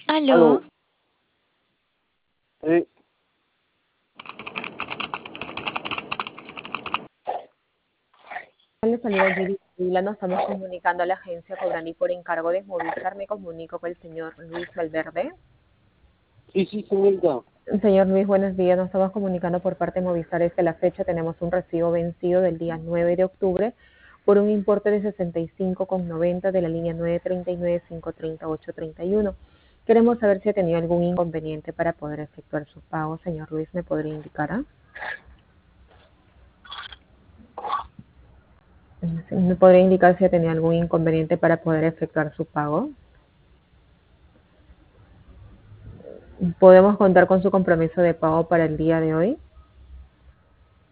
Aló. Aló, sí, Le saluda Judy Vila, nos estamos comunicando a la agencia Cobrani por encargo de Movistar. Me comunico con el señor Luis Valverde. sí, señorita. Señor Luis, buenos días. Nos estamos comunicando por parte de Movistar. Es que la fecha tenemos un recibo vencido del día 9 de octubre por un importe de 65,90 de la línea 939-530-831. Queremos saber si ha tenido algún inconveniente para poder efectuar su pago. Señor Luis, ¿me podría indicar? ¿Me podría indicar si ha tenido algún inconveniente para poder efectuar su pago? ¿Podemos contar con su compromiso de pago para el día de hoy?